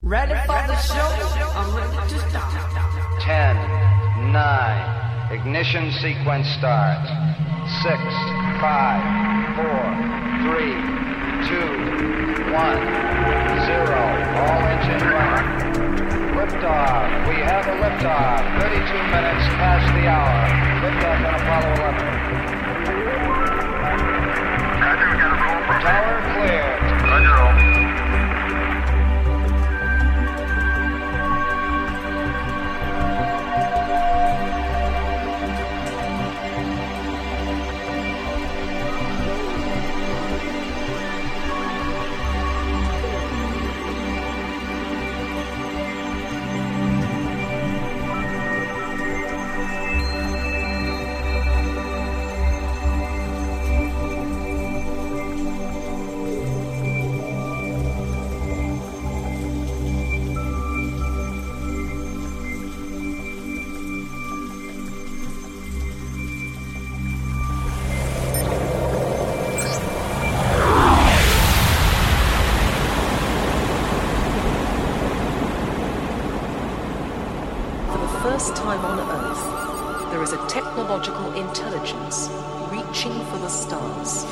Ready for the show? I'm ready to start. 10, 9, ignition sequence starts. 6, 5, 4, 3, 2, 1, 0. All engine running. Liftoff. We have a liftoff. 32 minutes past the hour. Liftoff on Apollo 11. Tower cleared. First time on Earth, there is a technological intelligence reaching for the stars.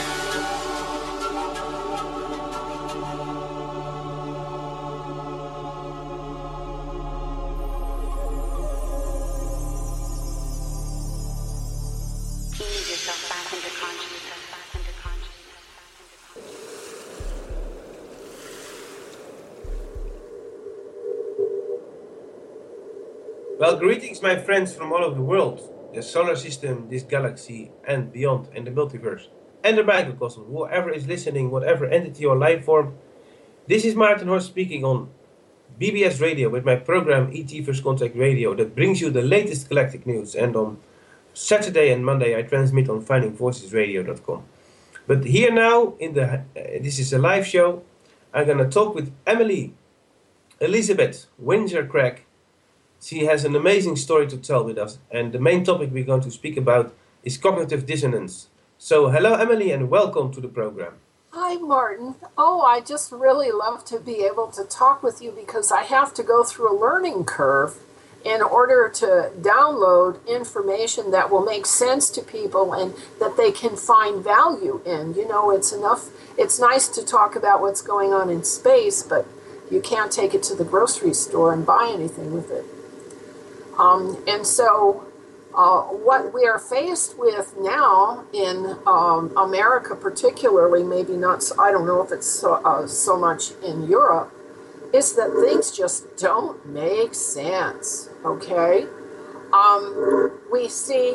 Ease yourself back into consciousness. Well, greetings, my friends from all over the world, the solar system, this galaxy, and beyond, and the multiverse, and the microcosm, whoever is listening, whatever entity or life form. This is Maarten Horst speaking on BBS Radio with my program ET First Contact Radio that brings you the latest galactic news. And on Saturday and Monday I transmit on findingvoicesradio.com. But here now, this is a live show, I'm going to talk with Emily Elizabeth Windsor-Craig. She has an amazing story to tell with us, and the main topic we're going to speak about is cognitive dissonance. So, hello Emily, and welcome to the program. Hi Martin. Oh, I just really love to be able to talk with you because I have to go through a learning curve in order to download information that will make sense to people and that they can find value in. You know, it's nice to talk about what's going on in space, but you can't take it to the grocery store and buy anything with it. And so what we are faced with now in America particularly, maybe not, I don't know if it's so much in Europe, is that things just don't make sense, okay? We see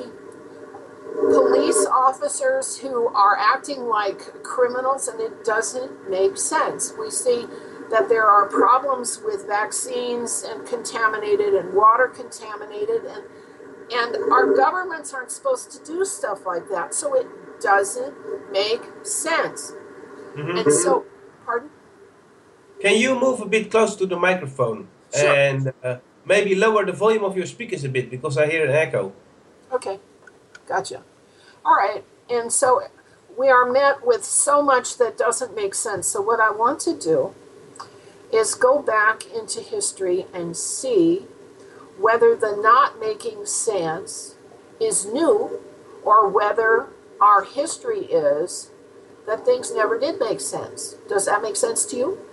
police officers who are acting like criminals, and it doesn't make sense. We see that there are problems with vaccines and contaminated and water contaminated, and our governments aren't supposed to do stuff like that, so it doesn't make sense. Mm-hmm. And so, pardon? Can you move a bit closer to the microphone? Sure. And maybe lower the volume of your speakers a bit, because I hear an echo. Okay, gotcha. All right, and so we are met with so much that doesn't make sense. So what I want to do is go back into history and see whether the not making sense is new or whether our history is that things never did make sense. Does that make sense to you?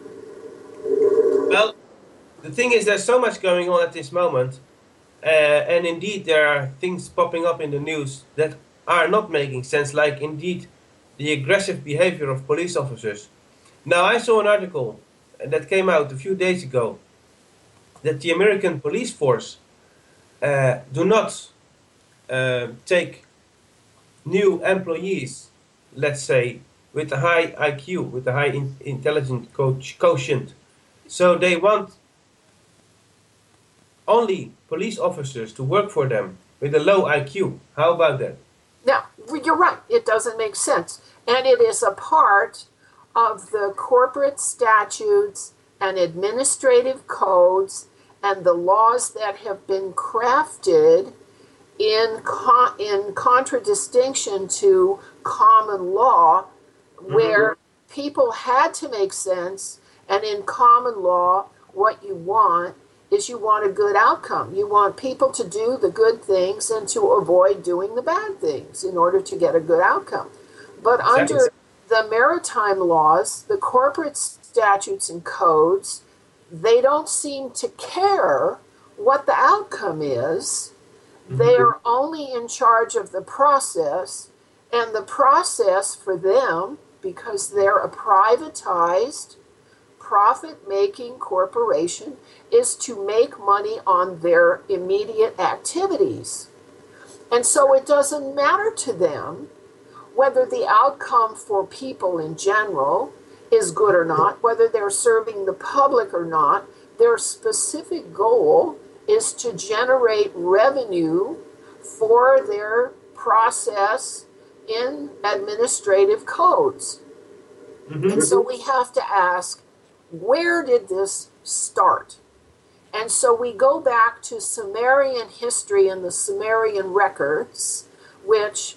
Well, the thing is, there's so much going on at this moment, and indeed there are things popping up in the news that are not making sense, like indeed the aggressive behavior of police officers. Now, I saw an article that came out a few days ago that the American police force do not take new employees, let's say, with a high IQ, with a high intelligence quotient. So they want only police officers to work for them with a low IQ. How about that? Now, you're right. It doesn't make sense. And it is a part of the corporate statutes and administrative codes and the laws that have been crafted in contradistinction to common law, where people had to make sense, and in common law, what you want is you want a good outcome. You want people to do the good things and to avoid doing the bad things in order to get a good outcome. But under the maritime laws, the corporate statutes and codes, they don't seem to care what the outcome is. They are only in charge of the process, and the process for them, because they're a privatized, profit-making corporation, is to make money on their immediate activities. And so it doesn't matter to them whether the outcome for people in general is good or not, whether they're serving the public or not. Their specific goal is to generate revenue for their process in administrative codes. And so we have to ask, where did this start? And so we go back to Sumerian history and the Sumerian records, which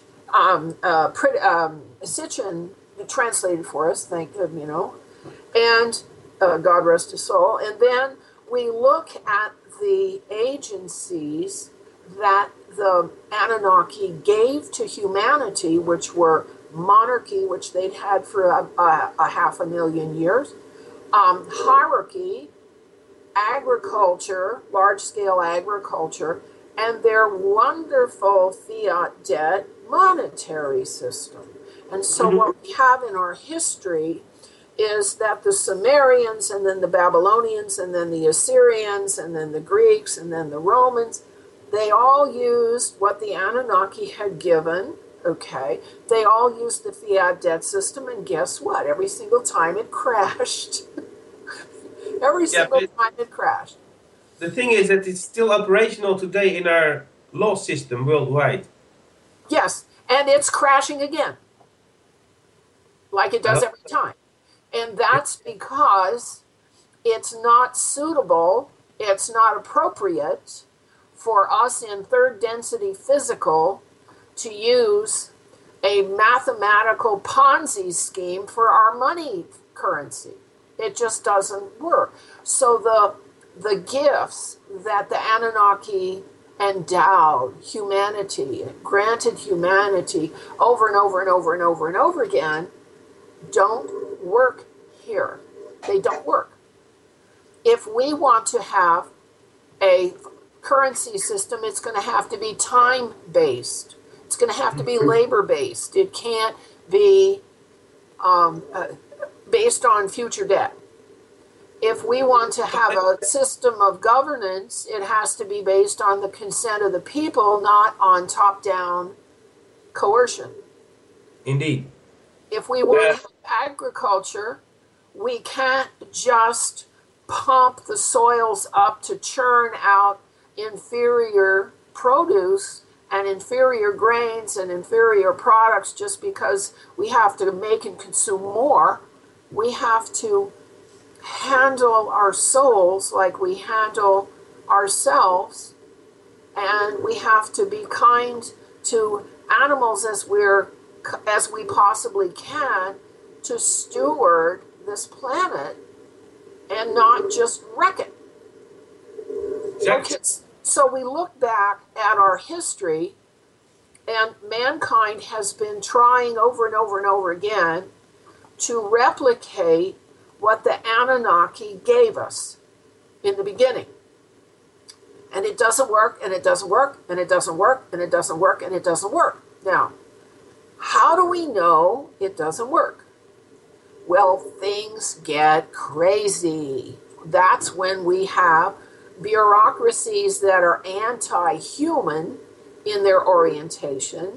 Sitchin translated for us, thank him, and God rest his soul. And then we look at the agencies that the Anunnaki gave to humanity, which were monarchy, which they'd had for a 500,000 years, hierarchy, agriculture, large-scale agriculture, and their wonderful fiat debt monetary system. And so what we have in our history is that the Sumerians and then the Babylonians and then the Assyrians and then the Greeks and then the Romans, they all used what the Anunnaki had given, okay? They all used the fiat debt system, and guess what? Every single time it crashed. Every single time it crashed. The thing is that it's still operational today in our law system worldwide. Yes, and it's crashing again, like it does every time. And that's because it's not suitable, it's not appropriate for us in third density physical to use a mathematical Ponzi scheme for our money currency. It just doesn't work. So the gifts that the Anunnaki endowed humanity, granted humanity over and over and over and over and over again, don't work here. They don't work. If we want to have a currency system, it's going to have to be time-based. It's going to have to be labor-based. It can't be based on future debt. If we want to have a system of governance, it has to be based on the consent of the people, not on top-down coercion. Indeed. If we want to have agriculture, we can't just pump the soils up to churn out inferior produce and inferior grains and inferior products just because we have to make and consume more. We have to handle our souls like we handle ourselves, and we have to be kind to animals as we possibly can to steward this planet and not just wreck it. Okay, so we look back at our history, and mankind has been trying over and over and over again to replicate what the Anunnaki gave us in the beginning. And it doesn't work, and it doesn't work, and it doesn't work, and it doesn't work, and it doesn't work. Now, how do we know it doesn't work? Well, things get crazy. That's when we have bureaucracies that are anti-human in their orientation.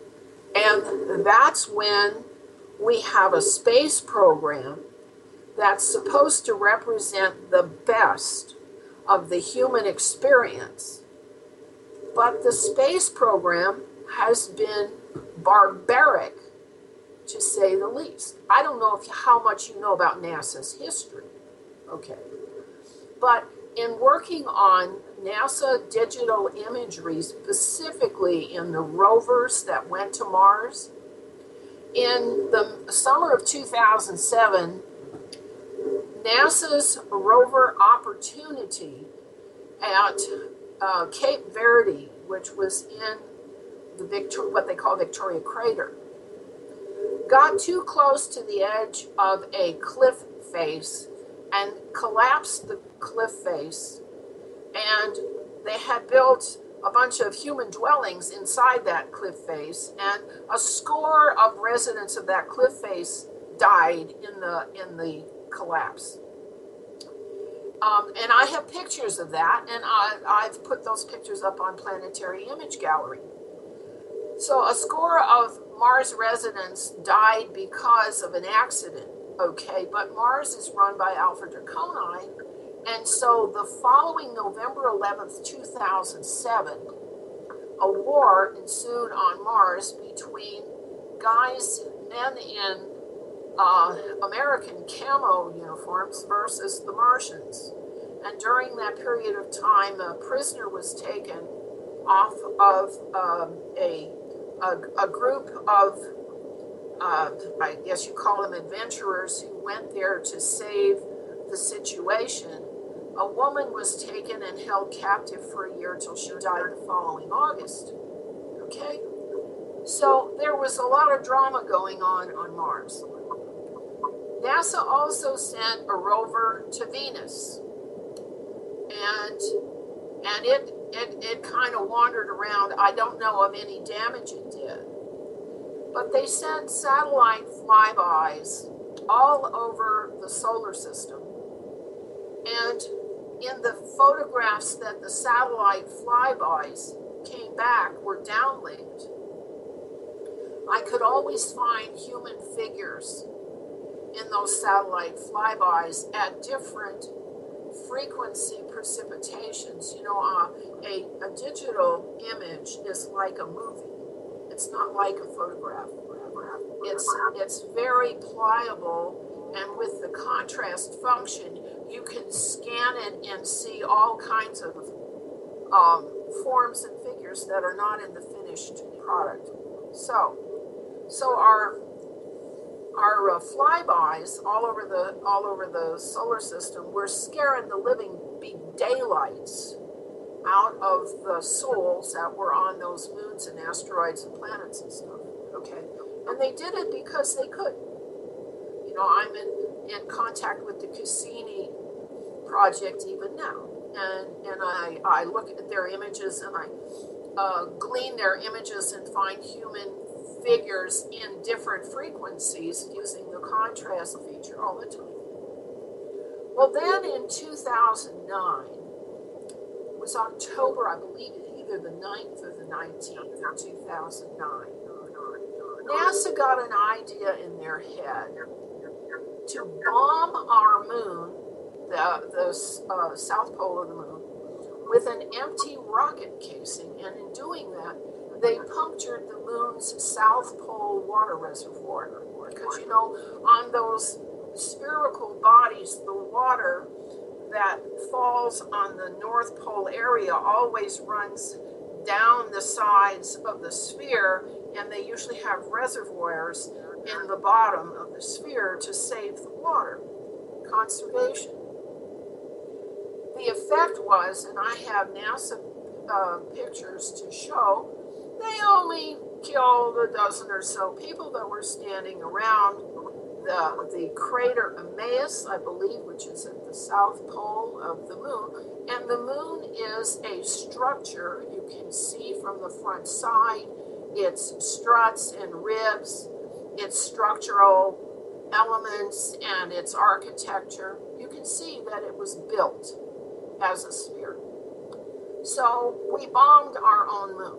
And that's when we have a space program that's supposed to represent the best of the human experience. But the space program has been barbaric, to say the least. I don't know how much you know about NASA's history, okay? But in working on NASA digital imagery, specifically in the rovers that went to Mars, in the summer of 2007, NASA's rover Opportunity at Cape Verde, which was in what they call Victoria Crater, got too close to the edge of a cliff face and collapsed the cliff face, and they had built a bunch of human dwellings inside that cliff face, and a score of residents of that cliff face died in the collapse. And I have pictures of that, and I've put those pictures up on Planetary Image Gallery. So a score of Mars residents died because of an accident, okay, but Mars is run by Alpha Draconis, and so the following November 11th, 2007, a war ensued on Mars between men in American camo uniforms versus the Martians. And during that period of time, a prisoner was taken off of a group of, I guess you call them adventurers, who went there to save the situation. A woman was taken and held captive for a year till she died the following August. Okay? So there was a lot of drama going on Mars. NASA also sent a rover to Venus, and it kind of wandered around. I don't know of any damage it did, but they sent satellite flybys all over the solar system, and in the photographs that the satellite flybys came back were downlinked, I could always find human figures in those satellite flybys at different frequency precipitations. A digital image is like a movie. It's not like a photograph. It's very pliable, and with the contrast function, you can scan it and see all kinds of forms and figures that are not in the finished product. So our flybys all over the solar system were scaring the living daylights out of the souls that were on those moons and asteroids and planets and stuff. Okay, and they did it because they could. I'm in contact with the Cassini project even now, and I look at their images, and I glean their images and find human figures in different frequencies using the contrast feature all the time. Well, then in 2009, it was October, I believe, either the 9th or the 19th of 2009, NASA got an idea in their head to bomb our moon, the south pole of the moon, with an empty rocket casing, and in doing that, they punctured the moon's south pole water reservoir. Because, on those spherical bodies, the water that falls on the North Pole area always runs down the sides of the sphere, and they usually have reservoirs in the bottom of the sphere to save the water. Conservation. The effect was, and I have NASA pictures to show, they only killed a dozen or so people that were standing around the crater Emmaus, I believe, which is at the south pole of the moon. And the moon is a structure you can see from the front side. Its struts and ribs, its structural elements, and its architecture. You can see that it was built as a sphere. So we bombed our own moon.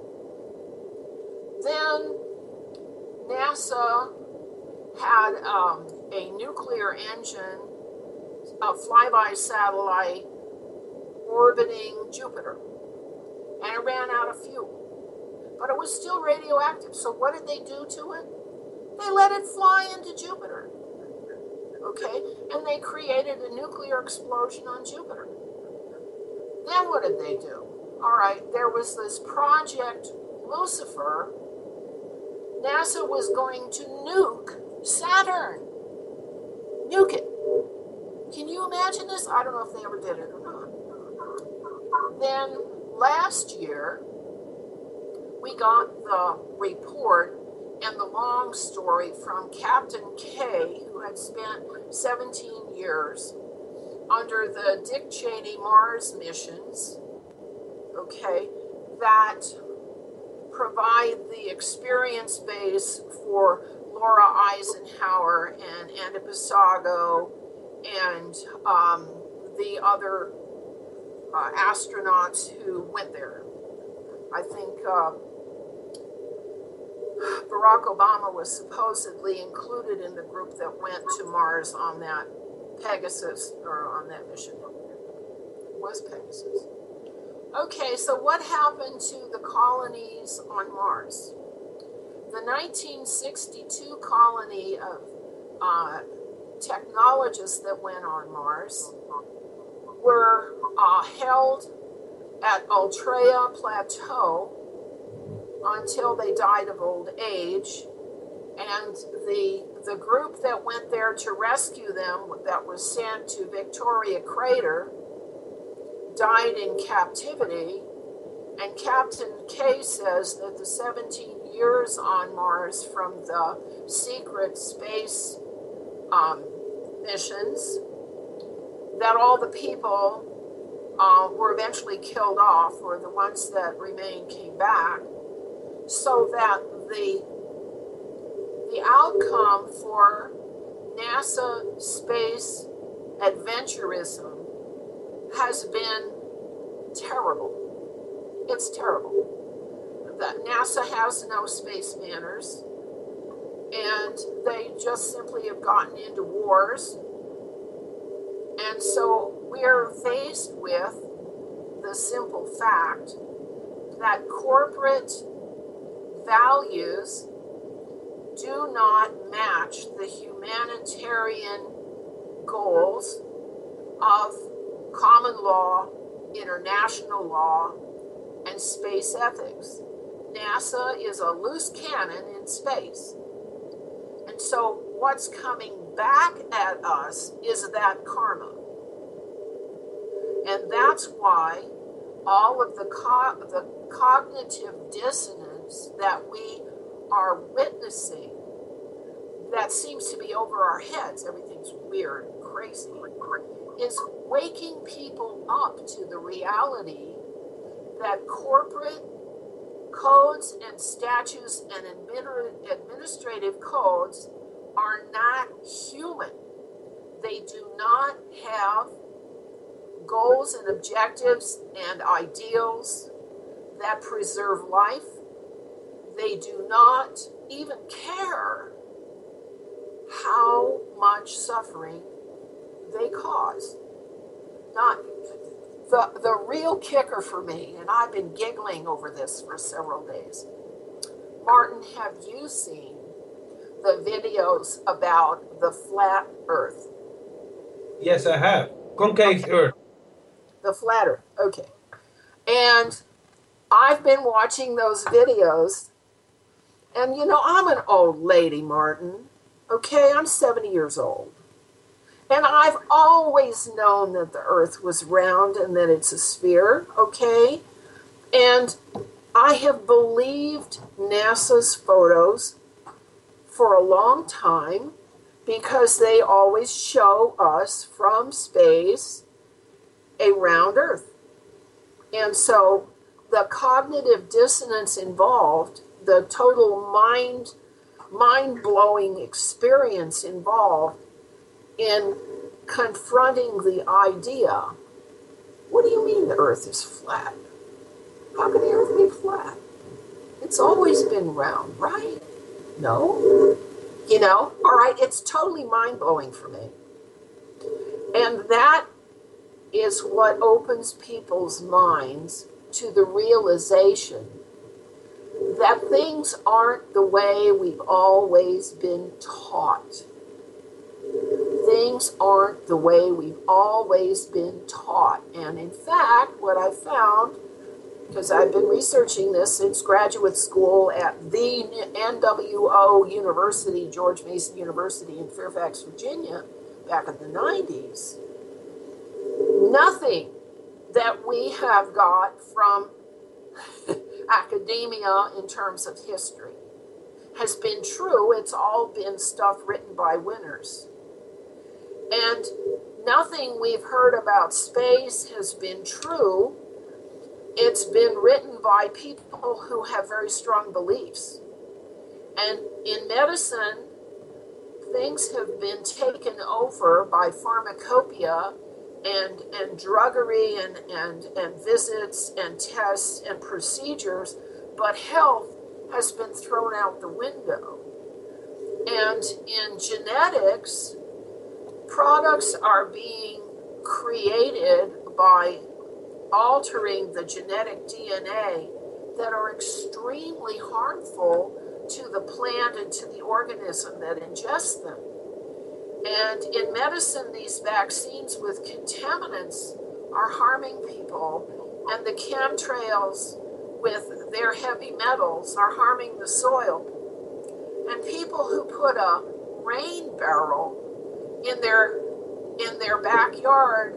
Then NASA had a nuclear engine, a flyby satellite orbiting Jupiter, and it ran out of fuel. But it was still radioactive, so what did they do to it? They let it fly into Jupiter, okay? And they created a nuclear explosion on Jupiter. Then what did they do? All right, there was this Project Lucifer. NASA was going to nuke Saturn. Nuke it. Can you imagine this? I don't know if they ever did it or not. Then last year, we got the report and the long story from Captain K, who had spent 17 years under the Dick Cheney Mars missions, okay, that provide the experience base for Laura Eisenhower and Andy Pasago and the other astronauts who went there. I think Barack Obama was supposedly included in the group that went to Mars on that Pegasus, or on that mission. It was Pegasus. Okay, so what happened to the colonies on Mars? The 1962 colony of technologists that went on Mars were held at Ultrea Plateau until they died of old age, and the group that went there to rescue them, that was sent to Victoria Crater, died in captivity. And Captain K says that the 17 years on Mars from the secret space missions, that all the people were eventually killed off, or the ones that remained came back, so that the outcome for NASA space adventurism has been terrible. It's terrible. That NASA has no space manners, and they just simply have gotten into wars. And so we're faced with the simple fact that corporate values do not match the humanitarian goals of common law, international law, and space ethics. NASA is a loose cannon in space. And so what's coming back at us is that karma. And that's why all of the cognitive dissonance that we are witnessing, that seems to be over our heads, everything's weird and crazy, is waking people up to the reality that corporate codes and statutes and administrative codes are not human. They do not have goals and objectives and ideals that preserve life. They do not even care how much suffering they cause. Not the real kicker for me, and I've been giggling over this for several days. Martin, have you seen the videos about the flat Earth? Yes, I have. Concave Earth. The flat Earth, okay. And I've been watching those videos, and you know, I'm an old lady, Martin. Okay, I'm 70 years old. And I've always known that the Earth was round and that it's a sphere, okay? And I have believed NASA's photos for a long time because they always show us from space a round Earth. And so the cognitive dissonance involved, the total mind-blowing experience involved in confronting the idea, what do you mean the Earth is flat? How can the Earth be flat? It's always been round, right? No? You know, all right, it's totally mind-blowing for me. And that is what opens people's minds to the realization that things aren't the way we've always been taught. Things aren't the way we've always been taught. And in fact, what I found, because I've been researching this since graduate school at the NWO University, George Mason University in Fairfax, Virginia, back in the 90s, nothing that we have got from academia in terms of history has been true. It's all been stuff written by winners. And nothing we've heard about space has been true. It's been written by people who have very strong beliefs. And in medicine, things have been taken over by pharmacopoeia and druggery and visits and tests and procedures, but health has been thrown out the window. And in genetics, products are being created by altering the genetic DNA that are extremely harmful to the plant and to the organism that ingests them. And in medicine, these vaccines with contaminants are harming people, and the chemtrails with their heavy metals are harming the soil. And people who put a rain barrel in their backyard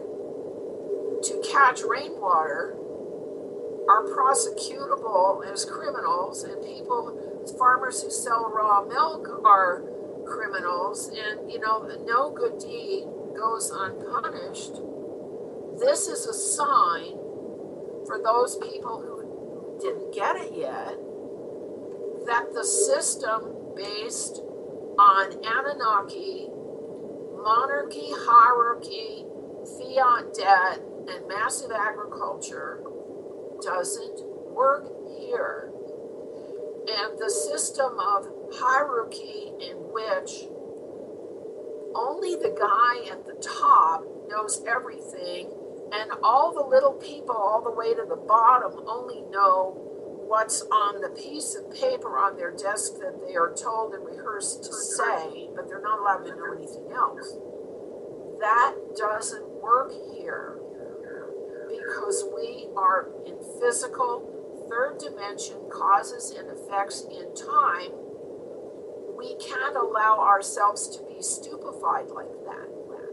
to catch rainwater are prosecutable as criminals, and farmers who sell raw milk are criminals, and no good deed goes unpunished. This is a sign for those people who didn't get it yet that the system based on Anunnaki, monarchy, hierarchy, fiat debt, and massive agriculture doesn't work here. And the system of hierarchy in which only the guy at the top knows everything, and all the little people all the way to the bottom only know what's on the piece of paper on their desk that they are told and rehearsed to say, but they're not allowed to know anything else. That doesn't work here, because we are in physical, third dimension causes and effects in time. We can't allow ourselves to be stupefied like that.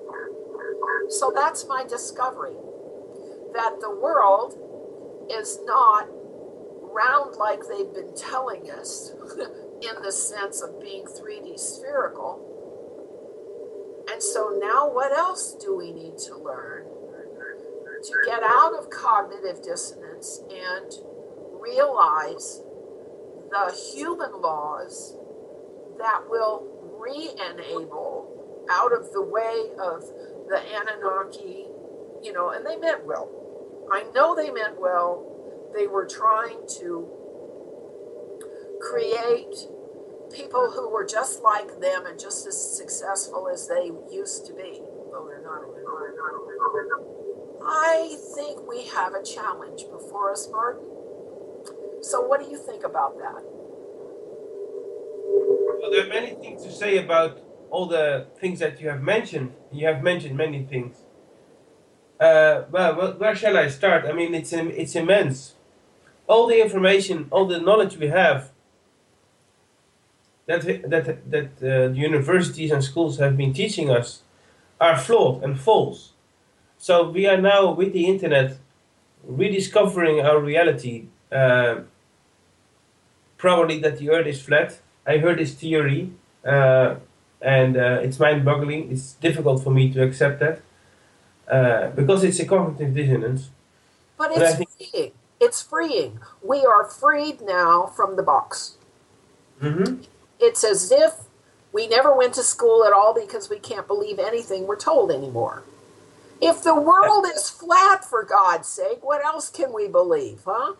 So that's my discovery, that the world is not round like they've been telling us in the sense of being 3D spherical. And so now what else do we need to learn to get out of cognitive dissonance and realize the human laws that will re-enable out of the way of the Anunnaki, and they meant well. I know they meant well. They were trying to create people who were just like them and just as successful as they used to be, though they're not. I think we have a challenge before us, Martin. So what do you think about that? Well, there are many things to say about all the things that you have mentioned. You have mentioned many things. Well, where shall I start? I mean, it's immense. All the information, all the knowledge we have that the universities and schools have been teaching us are flawed and false. So we are now, with the internet, rediscovering our reality. Probably that the Earth is flat. I heard this theory, and it's mind-boggling. It's difficult for me to accept that because it's a cognitive dissonance. But it's freeing. It's freeing. We are freed now from the box. Mm-hmm. It's as if we never went to school at all because we can't believe anything we're told anymore. If the world is flat, for God's sake, what else can we believe, huh?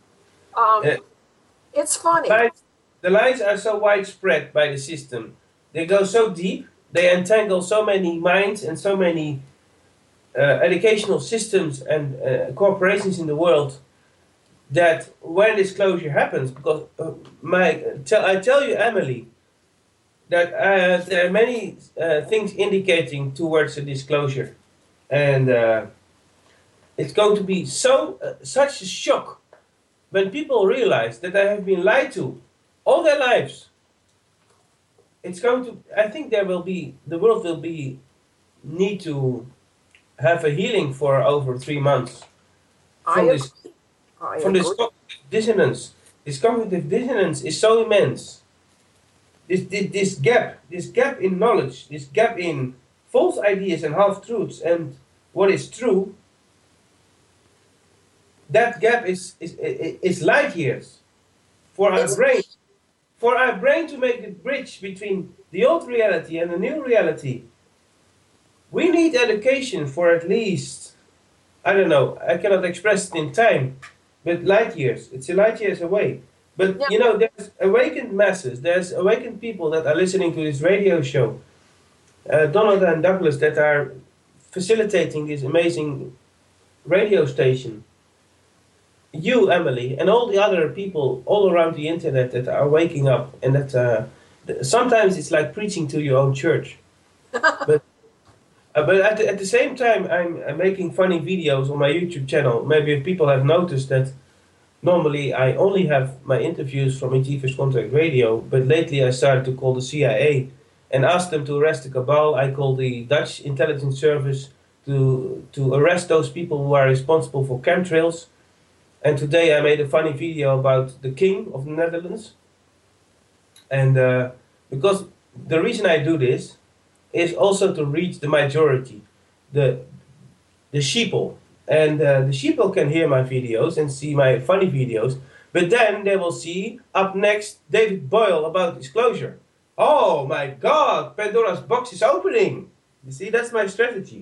It's funny. The lies are so widespread by the system. They go so deep. They entangle so many minds and so many educational systems and corporations in the world that when disclosure happens, because I tell you, Emily, that there are many things indicating towards a disclosure, and it's going to be such a shock when people realize that they have been lied to all their lives. It's going to. I think the world will be need to have a healing for over 3 months I from this agree. I from this agree. cognitive dissonance. This cognitive dissonance is so immense. This gap in knowledge, this gap in false ideas and half truths and what is true. That gap is light years for our It's brain. For our brain to make the bridge between the old reality and the new reality, we need education for at least, I don't know, I cannot express it in time, but light years. It's a light years away. But yeah. you know, there's awakened masses, there's awakened people that are listening to this radio show, Donald and Douglas, that are facilitating this amazing radio station. You, Emily, and all the other people all around the internet that are waking up, and that sometimes it's like preaching to your own church. But at the same time, I'm making funny videos on my YouTube channel. Maybe if people have noticed that normally I only have my interviews from ET First Contact Radio, but lately I started to call the CIA and ask them to arrest the cabal. I call the Dutch intelligence service to arrest those people who are responsible for chemtrails. And today I made a funny video about the King of the Netherlands. And because the reason I do this is also to reach the majority, the sheeple. And the sheeple can hear my videos and see my funny videos, but then they will see up next David Boyle about disclosure. Oh my God, Pandora's box is opening. You see, that's my strategy.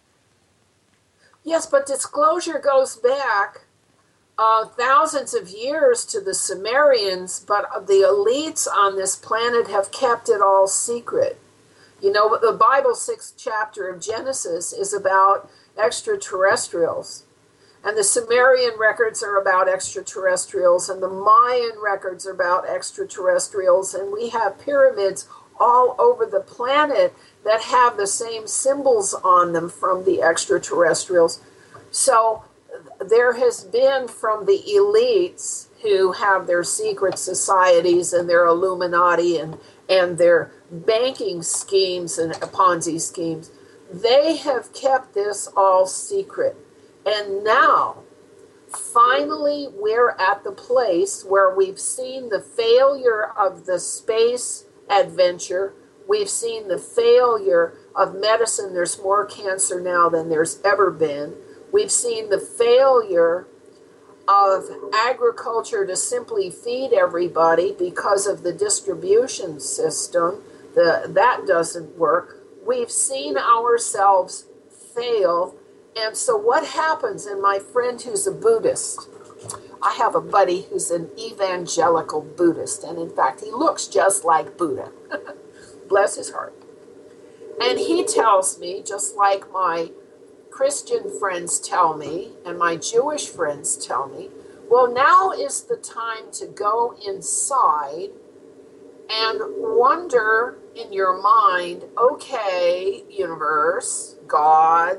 Yes, but disclosure goes back thousands of years to the Sumerians, but the elites on this planet have kept it all secret. You know, the Bible 6th chapter of Genesis is about extraterrestrials. And the Sumerian records are about extraterrestrials, and the Mayan records are about extraterrestrials, and we have pyramids all over the planet that have the same symbols on them from the extraterrestrials. So there has been, from the elites who have their secret societies and their Illuminati and their banking schemes and Ponzi schemes, they have kept this all secret. And now, finally, we're at the place where we've seen the failure of the space adventure. We've seen the failure of medicine. There's more cancer now than there's ever been. We've seen the failure of agriculture to simply feed everybody because of the distribution system. That doesn't work. We've seen ourselves fail. And so what happens, and my friend who's a Buddhist, I have a buddy who's an evangelical Buddhist, and in fact, he looks just like Buddha. Bless his heart. And he tells me, just like my Christian friends tell me, and my Jewish friends tell me, well, now is the time to go inside and wonder in your mind, okay, universe, God,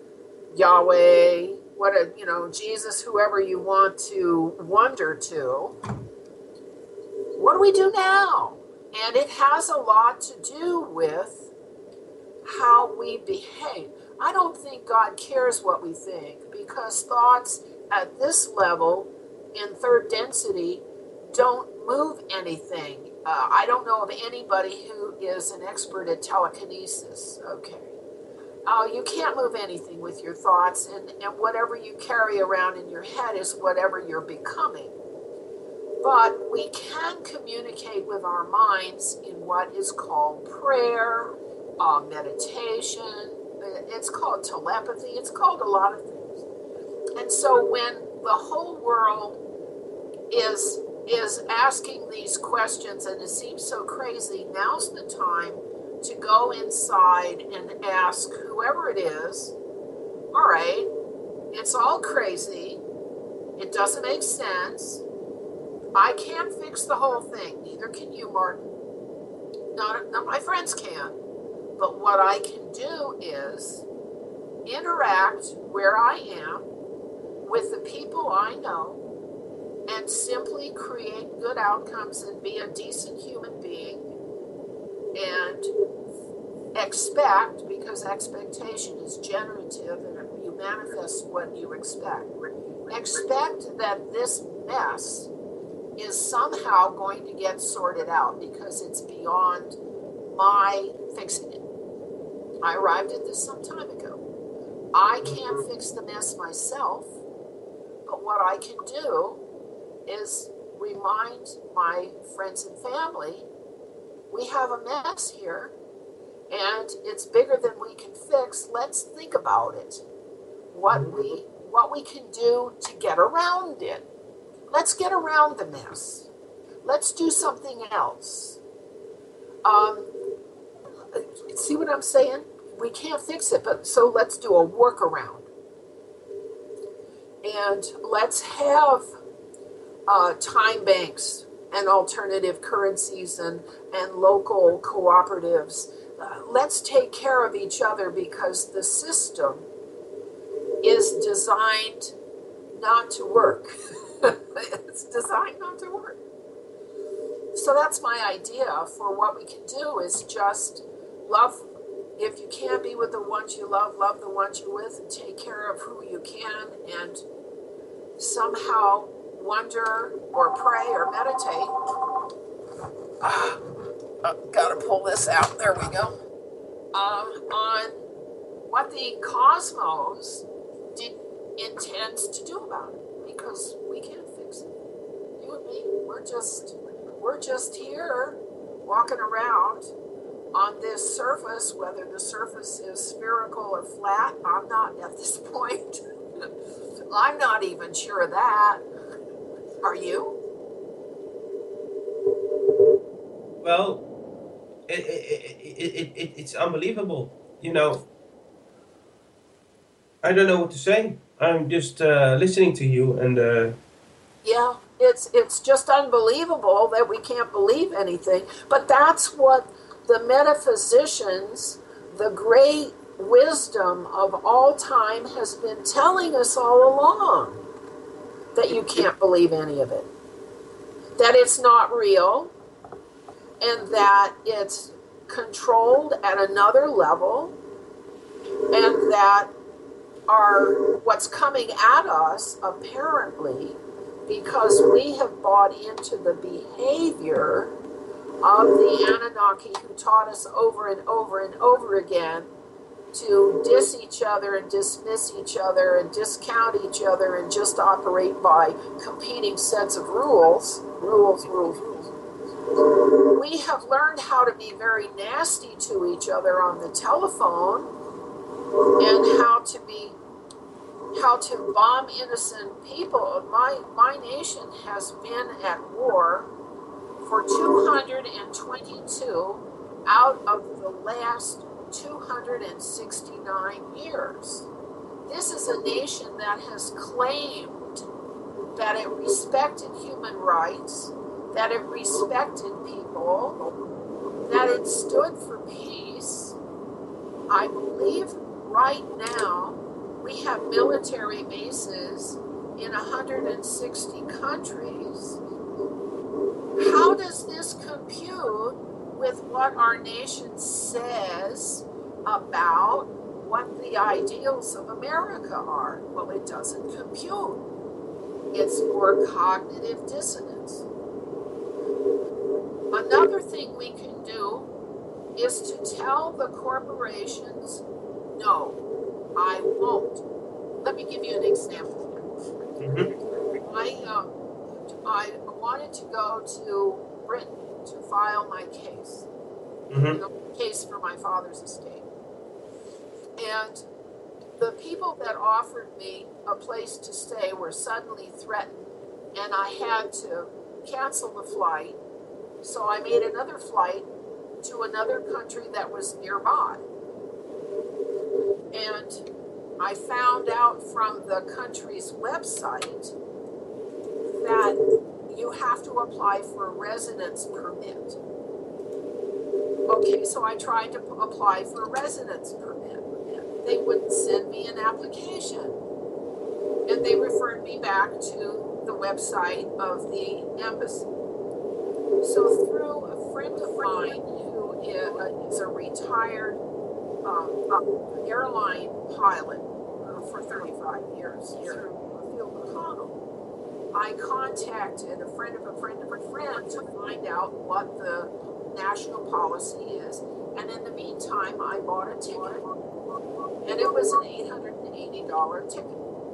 Yahweh, Jesus, whoever you want to wonder to, what do we do now? And it has a lot to do with how we behave. I don't think God cares what we think, because thoughts at this level in third density don't move anything. I don't know of anybody who is an expert at telekinesis. Okay. You can't move anything with your thoughts, and whatever you carry around in your head is whatever you're becoming. But we can communicate with our minds in what is called prayer, meditation. It's called telepathy. It's called a lot of things. And so when the whole world is asking these questions and it seems so crazy, now's the time to go inside and ask whoever it is, all right, it's all crazy. It doesn't make sense. I can't fix the whole thing. Neither can you, Martin. None my friends can. But what I can do is interact where I am with the people I know and simply create good outcomes and be a decent human being and expect, because expectation is generative and you manifest what you expect. Expect that this mess is somehow going to get sorted out because it's beyond my fixing it. I arrived at this some time ago. I can't fix the mess myself, but what I can do is remind my friends and family, we have a mess here and it's bigger than we can fix. Let's think about it. What we can do to get around it. Let's get around the mess. Let's do something else. See what I'm saying? We can't fix it, but so let's do a workaround. And let's have time banks and alternative currencies and local cooperatives. Let's take care of each other because the system is designed not to work. It's designed not to work. So that's my idea for what we can do is just love. If you can't be with the ones you love, love the ones you're with and take care of who you can and somehow wonder or pray or meditate. Gotta pull this out. There we go. On what the cosmos intends to do about it, because we can't fix it. You and me, we're just here walking around on this surface, whether the surface is spherical or flat. I'm not at this point. I'm not even sure of that. Are you? Well, it's unbelievable. You know, I don't know what to say. I'm just listening to you and. Yeah, it's just unbelievable that we can't believe anything. But that's what the metaphysicians, the great wisdom of all time, has been telling us all along. That you can't believe any of it. That it's not real. And that it's controlled at another level. And that what's coming at us, apparently, because we have bought into the behavior of the Anunnaki who taught us over and over and over again to diss each other and dismiss each other and discount each other and just operate by competing sets of rules. We have learned how to be very nasty to each other on the telephone and how to bomb innocent people. My nation has been at war for 222 out of the last 269 years. This is a nation that has claimed that it respected human rights, that it respected people, that it stood for peace. I believe right now we have military bases in 160 countries. How does this compute with what our nation says about what the ideals of America are? Well, it doesn't compute. It's more cognitive dissonance. Another thing we can do is to tell the corporations, no, I won't. Let me give you an example. I wanted to go to Britain to file my case, case for my father's estate. And the people that offered me a place to stay were suddenly threatened, and I had to cancel the flight. So I made another flight to another country that was nearby. And I found out from the country's website that you have to apply for a residence permit. Okay, so I tried to apply for a residence permit. They wouldn't send me an application. And they referred me back to the website of the embassy. So through a friend of mine who is a retired airline pilot for 35 years through Phil McConnell. I contacted a friend of a friend of a friend to find out what the national policy is, and in the meantime, I bought a ticket, and it was an $880 ticket,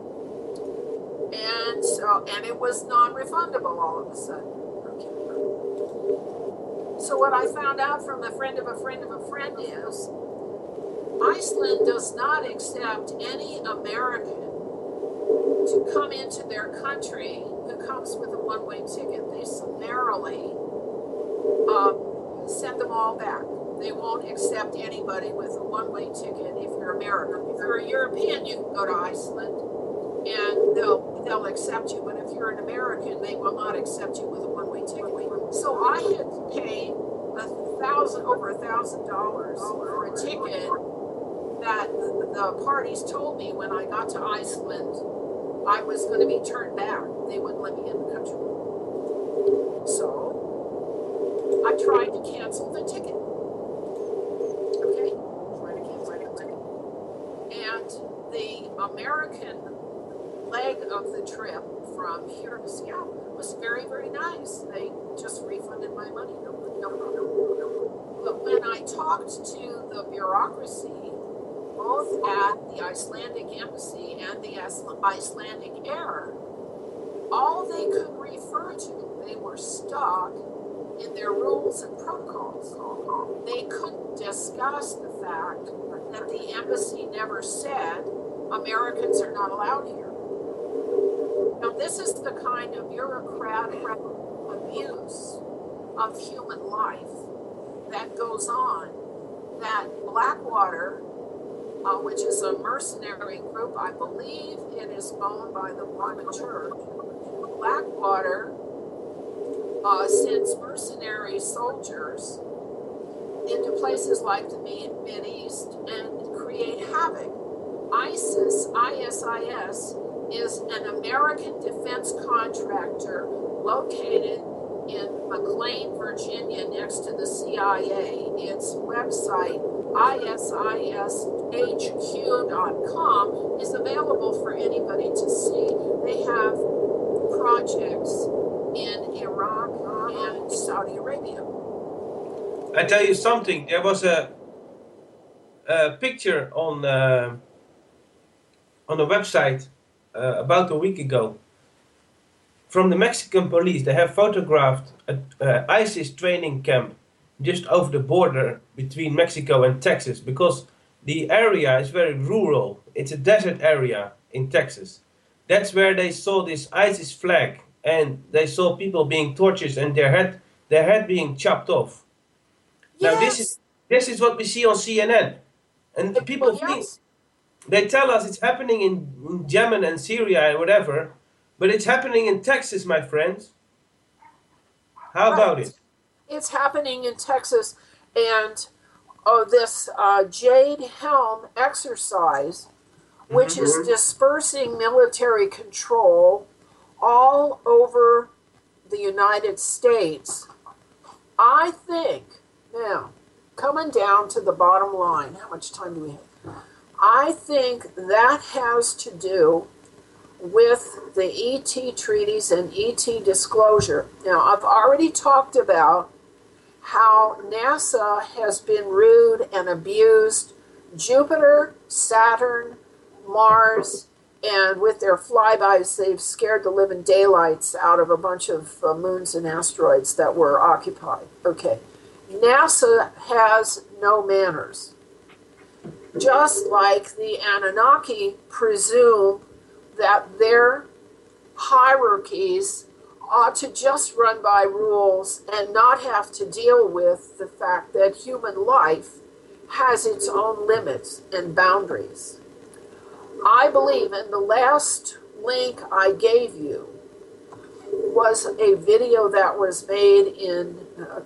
and it was non-refundable all of a sudden. Okay. So what I found out from the friend of a friend of a friend is Iceland does not accept any American to come into their country who comes with a one-way ticket. They summarily send them all back. They won't accept anybody with a one-way ticket if you're American. If you're a European, you can go to Iceland and they'll accept you. But if you're an American, they will not accept you with a one-way ticket. So I had paid over $1,000 for a ticket that the parties told me when I got to Iceland I was going to be turned back. They wouldn't let me in the country. So I tried to cancel the ticket. Okay? Tried to cancel the ticket. And the American leg of the trip from here to Seattle was very, very nice. They just refunded my money. No. But when I talked to the bureaucracy, both at the Icelandic embassy and the Icelandic Air, all they could refer to, they were stuck in their rules and protocols. They couldn't discuss the fact that the embassy never said Americans are not allowed here. Now, this is the kind of bureaucratic abuse of human life that goes on, that Blackwater, which is a mercenary group, I believe it is owned by the Mormon Church. Blackwater sends mercenary soldiers into places like the Mideast and create havoc. ISIS is an American defense contractor located in McLean, Virginia, next to the CIA. Its website, isishq.com, is available for anybody to see. They have projects in Iraq and Saudi Arabia. I tell you something. There was a picture on the website about a week ago from the Mexican police. They have photographed an ISIS training camp just over the border between Mexico and Texas, because the area is very rural. It's a desert area in Texas. That's where they saw this ISIS flag, and they saw people being tortured and their head being chopped off. Yes. Now this is what we see on CNN, and the people think, they tell us it's happening in Yemen and Syria and whatever, but it's happening in Texas, my friends. How about it? It's happening in Texas, and this Jade Helm exercise, which is dispersing military control all over the United States. I think, now, coming down to the bottom line, how much time do we have? I think that has to do with the ET treaties and ET disclosure. Now, I've already talked about how NASA has been rude and abused Jupiter, Saturn, Mars, and with their flybys, they've scared the living daylights out of a bunch of moons and asteroids that were occupied. Okay, NASA has no manners. Just like the Anunnaki presume that their hierarchies ought to just run by rules and not have to deal with the fact that human life has its own limits and boundaries. I believe, in the last link I gave you was a video that was made in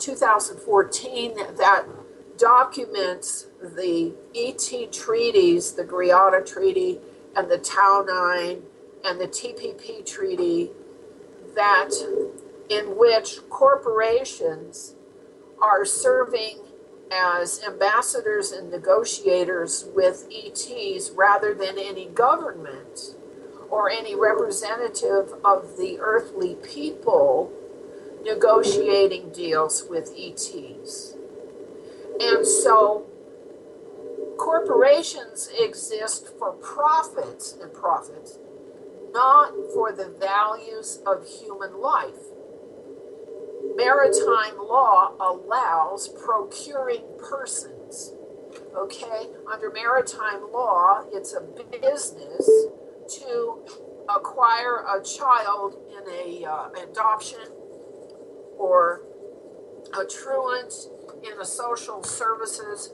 2014 that documents the ET treaties, the Greada Treaty and the Tau 9 and the TPP Treaty, that in which corporations are serving as ambassadors and negotiators with ETs rather than any government or any representative of the earthly people negotiating deals with ETs. And so corporations exist for profits, not for the values of human life. Maritime law allows procuring persons. Okay? Under maritime law, it's a business to acquire a child in a adoption or a truant in a social services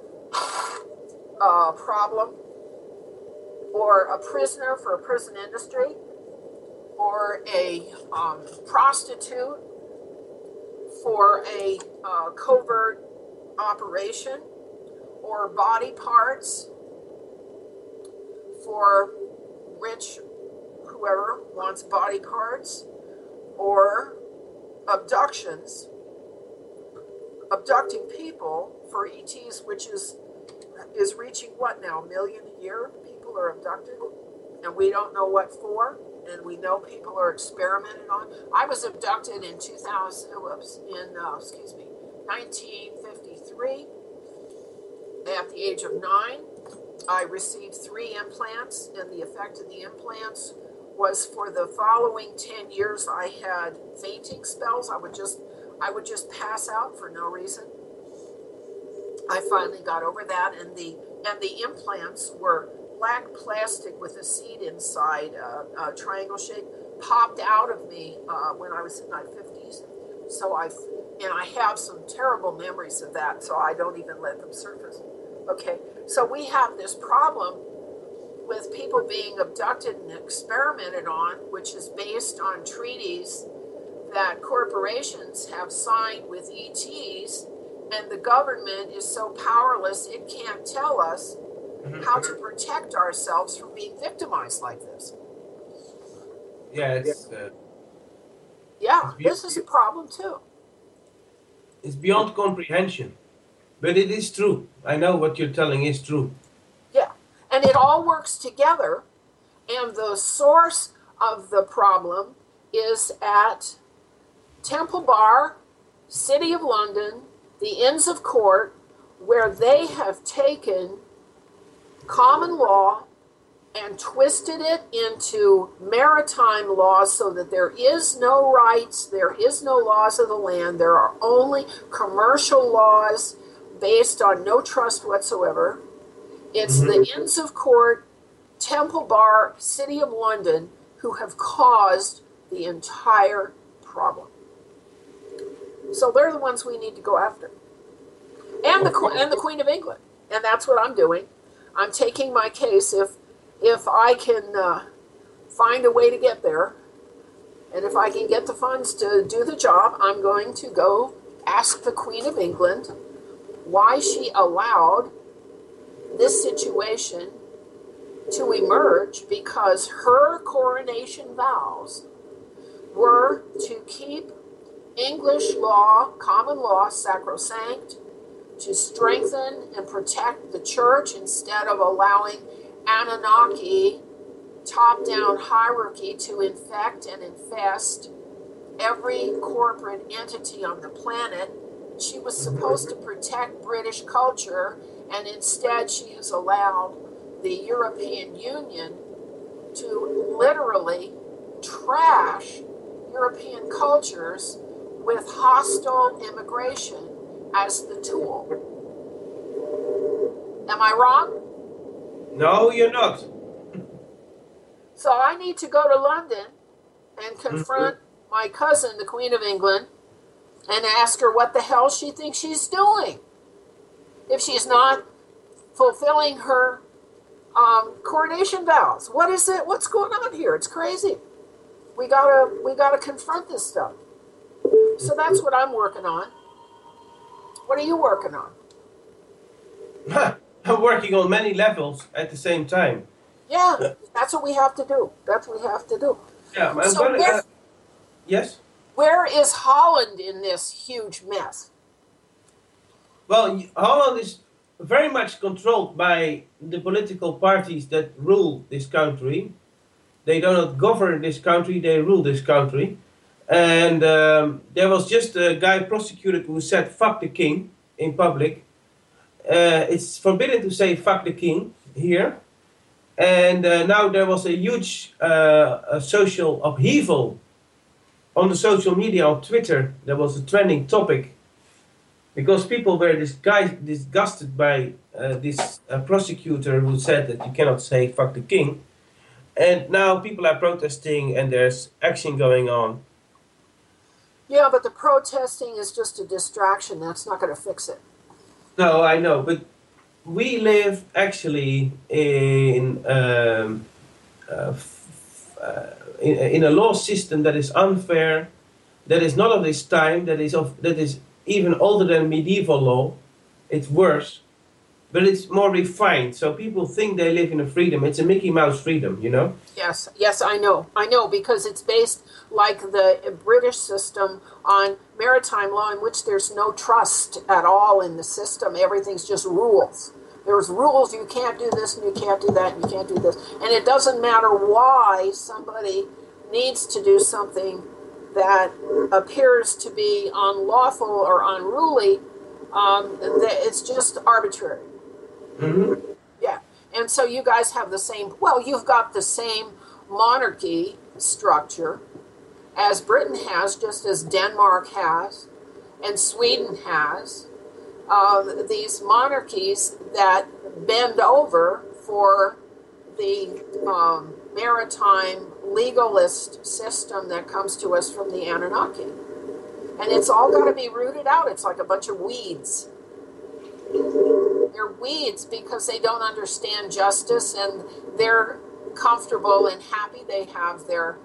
problem, or a prisoner for a prison industry, or a prostitute for a covert operation, or body parts for rich whoever wants body parts, or abductions, abducting people for ETs, which is reaching what now, 1 million a year? People are abducted, and we don't know what for, and we know people are experimented on. I was abducted in 1953 at the age of 9. I received 3 implants, and the effect of the implants was for the following 10 years I had fainting spells. I would just pass out for no reason. I finally got over that, and the implants were black plastic with a seed inside, triangle shape, popped out of me when I was in my 50s. So I have some terrible memories of that, so I don't even let them surface. Okay, so we have this problem with people being abducted and experimented on, which is based on treaties that corporations have signed with ETs, and the government is so powerless it can't tell us how to protect ourselves from being victimized like this. Yeah, This is a problem too. it's beyond comprehension. But it is true. I know what you're telling is true. Yeah, and it all works together, and the source of the problem is at Temple Bar, City of London, the Inns of Court, where they have taken common law and twisted it into maritime law so that there is no rights, there is no laws of the land, there are only commercial laws based on no trust whatsoever. It's the Inns of Court, Temple Bar, City of London who have caused the entire problem. So they're the ones we need to go after. And the Queen of England. And that's what I'm doing. I'm taking my case if I can find a way to get there, and if I can get the funds to do the job, I'm going to go ask the Queen of England why she allowed this situation to emerge, because her coronation vows were to keep English law, common law, sacrosanct, to strengthen and protect the church instead of allowing Anunnaki top-down hierarchy to infect and infest every corporate entity on the planet. She was supposed to protect British culture, and instead she has allowed the European Union to literally trash European cultures with hostile immigration as the tool. Am I wrong? No, you're not. So I need to go to London and confront my cousin, the Queen of England, and ask her what the hell she thinks she's doing if she's not fulfilling her coronation vows. What is it? What's going on here? It's crazy. We gotta confront this stuff. So that's what I'm working on. What are you working on? I'm working on many levels at the same time. Yeah, that's what we have to do. That's what we have to do. Yeah, I'm So gonna, yes? where is Holland in this huge mess? Well, Holland is very much controlled by the political parties that rule this country. They do not govern this country, they rule this country. And there was just a guy prosecuted who said fuck the king in public. It's forbidden to say fuck the king here. And now there was a huge a social upheaval on the social media, on Twitter. There was a trending topic because people were disgusted by this prosecutor who said that you cannot say fuck the king. And now people are protesting and there's action going on. Yeah, but the protesting is just a distraction. That's not going to fix it. No, I know, but we live actually in a law system that is unfair, that is not of this time, that is even older than medieval law. It's worse, but it's more refined. So people think they live in a freedom. It's a Mickey Mouse freedom, you know? Yes, I know, because it's based like the British system on maritime law in which there's no trust at all in the system. Everything's just rules. There's rules, you can't do this and you can't do that and you can't do this. And it doesn't matter why somebody needs to do something that appears to be unlawful or unruly. It's just arbitrary. Mm-hmm. Yeah. And so you guys have the same, you've got the same monarchy structure as Britain has, just as Denmark has, and Sweden has. These monarchies that bend over for the maritime legalist system that comes to us from the Anunnaki. And it's all got to be rooted out. It's like a bunch of weeds. They're weeds because they don't understand justice and they're comfortable and happy. They have their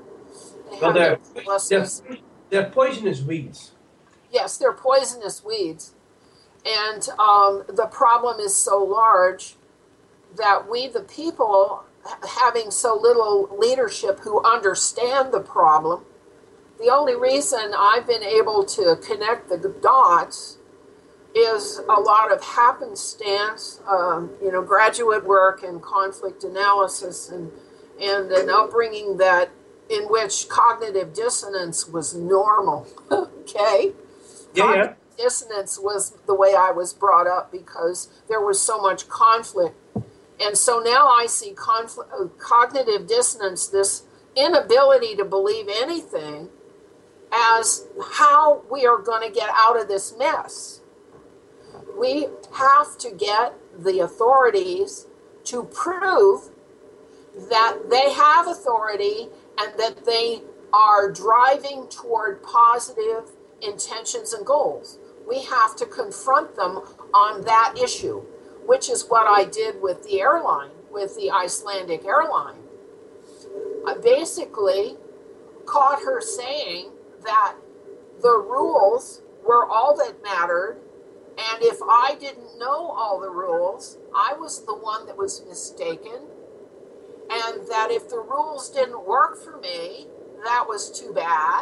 blessings. They're poisonous weeds. Yes, they're poisonous weeds. And the problem is so large that we, the people, having so little leadership who understand the problem, the only reason I've been able to connect the dots is a lot of happenstance, graduate work and conflict analysis and an upbringing that in which cognitive dissonance was normal. Okay? Yeah. Dissonance was the way I was brought up because there was so much conflict. And so now I see cognitive dissonance, this inability to believe anything, as how we are going to get out of this mess. We have to get the authorities to prove that they have authority and that they are driving toward positive intentions and goals. We have to confront them on that issue, which is what I did with the airline, with the Icelandic airline. I basically caught her saying that the rules were all that mattered, and if I didn't know all the rules, I was the one that was mistaken, and that if the rules didn't work for me, that was too bad.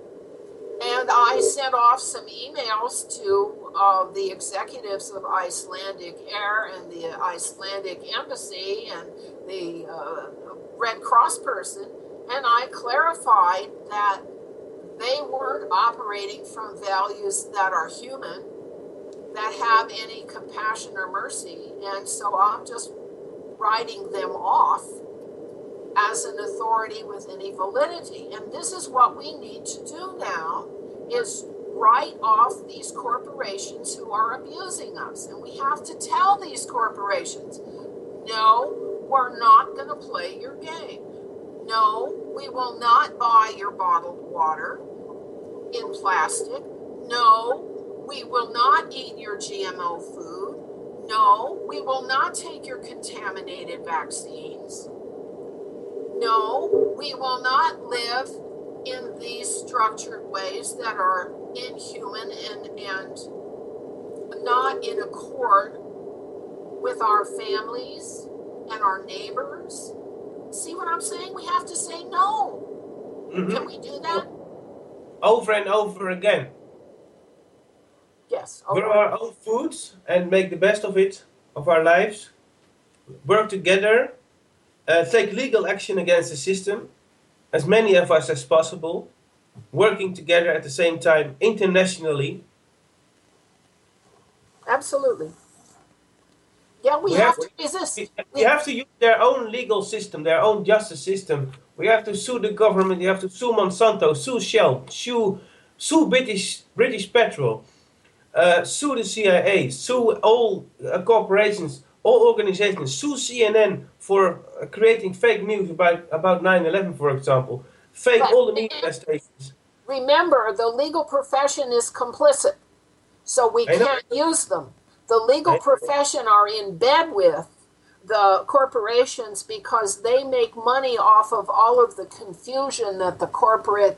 And I sent off some emails to the executives of Icelandic Air and the Icelandic Embassy and the Red Cross person, and I clarified that they weren't operating from values that are human, that have any compassion or mercy, and so I'm just writing them off as an authority with any validity. And this is what we need to do now, is write off these corporations who are abusing us. And we have to tell these corporations, no, we're not going to play your game. No, we will not buy your bottled water in plastic. No, we will not eat your GMO food. No, we will not take your contaminated vaccines. No, we will not live in these structured ways that are inhuman and not in accord with our families and our neighbors. See what I'm saying? We have to say no. Mm-hmm. Can we do that? Over and over again. Yes. Grow our own foods and make the best of it, of our lives. Work together. Take legal action against the system, as many of us as possible. Working together at the same time internationally. Absolutely. Yeah, we have to resist. We have to use their own legal system, their own justice system. We have to sue the government. We have to sue Monsanto, sue Shell, sue British Petrol, sue the CIA, sue all corporations, all organizations, sue CNN for creating fake news about 9/11, for example. Fake But all the media stations. remember, the legal profession is complicit, so we I know. can't use them. The legal profession are in bed with the corporations because they make money off of all of the confusion that the corporate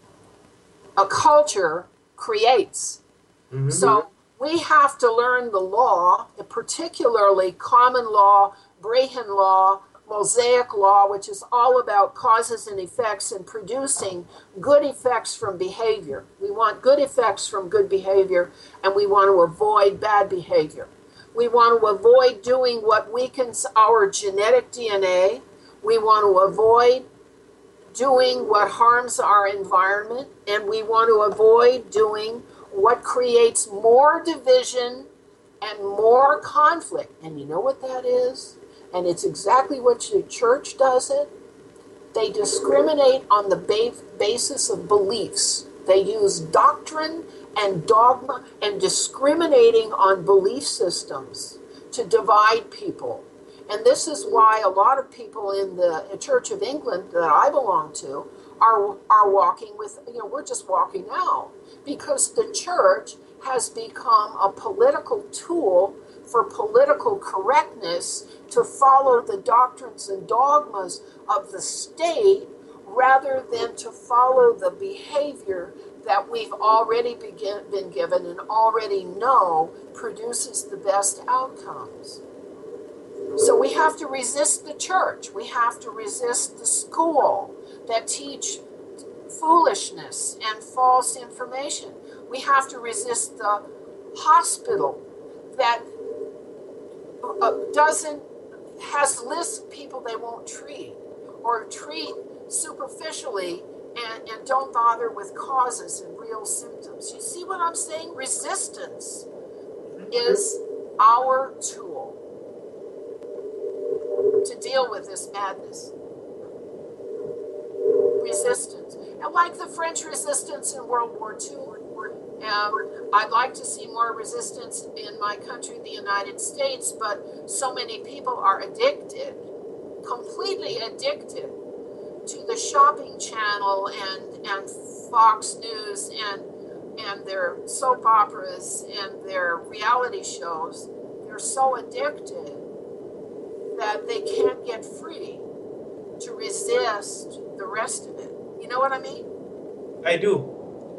culture creates. Mhm. So we have to learn the law, particularly common law, Brehon law, Mosaic law, which is all about causes and effects and producing good effects from behavior. We want good effects from good behavior, and we want to avoid bad behavior. We want to avoid doing what weakens our genetic DNA. We want to avoid doing what harms our environment, and we want to avoid doing what creates more division and more conflict. And you know what that is? And it's exactly what the church does it. They discriminate on the basis of beliefs. They use doctrine and dogma and discriminating on belief systems to divide people. And this is why a lot of people in the Church of England that I belong to are walking with, we're just walking out because the church has become a political tool for political correctness to follow the doctrines and dogmas of the state rather than to follow the behavior that we've already been given and already know produces the best outcomes. So we have to resist the church. We have to resist the school that teach foolishness and false information. We have to resist the hospital that has lists of people they won't treat or treat superficially and don't bother with causes and real symptoms. You see what I'm saying? Resistance is our tool to deal with this madness. Resistance. And like the French resistance in World War II, I'd like to see more resistance in my country, the United States, but so many people are addicted, completely addicted to the shopping channel and Fox News and their soap operas and their reality shows. They're so addicted that they can't get free to resist the rest of it. You know what I mean? I do.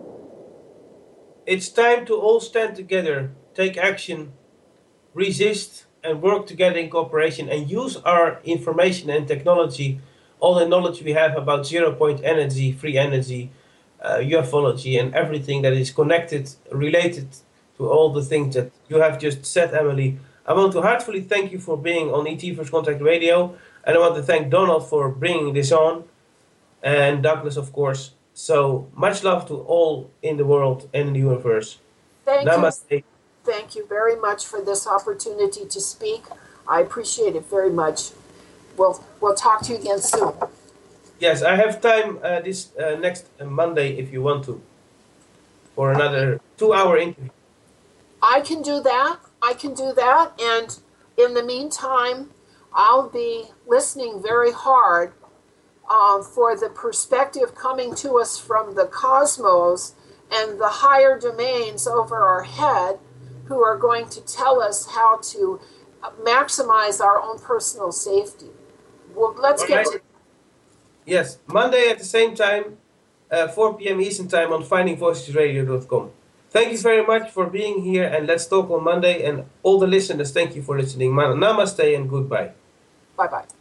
It's time to all stand together, take action, resist, and work together in cooperation and use our information and technology, all the knowledge we have about zero-point energy, free energy, ufology, and everything that is connected, related to all the things that you have just said, Emily. I want to heartfully thank you for being on ET First Contact Radio, and I want to thank Donald for bringing this on, and Douglas, of course. So much love to all in the world and in the universe. Namaste. You. Thank you very much for this opportunity to speak. I appreciate it very much. We'll talk to you again soon. Yes, I have time this next Monday if you want to, for another 2-hour interview. I can do that. And in the meantime, I'll be listening very hard for the perspective coming to us from the cosmos and the higher domains over our head who are going to tell us how to maximize our own personal safety. Well, let's get to... Yes, Monday at the same time, 4 p.m. Eastern Time on findingvoicesradio.com. Thank you very much for being here, and let's talk on Monday. And all the listeners, thank you for listening. Namaste and goodbye. Bye-bye.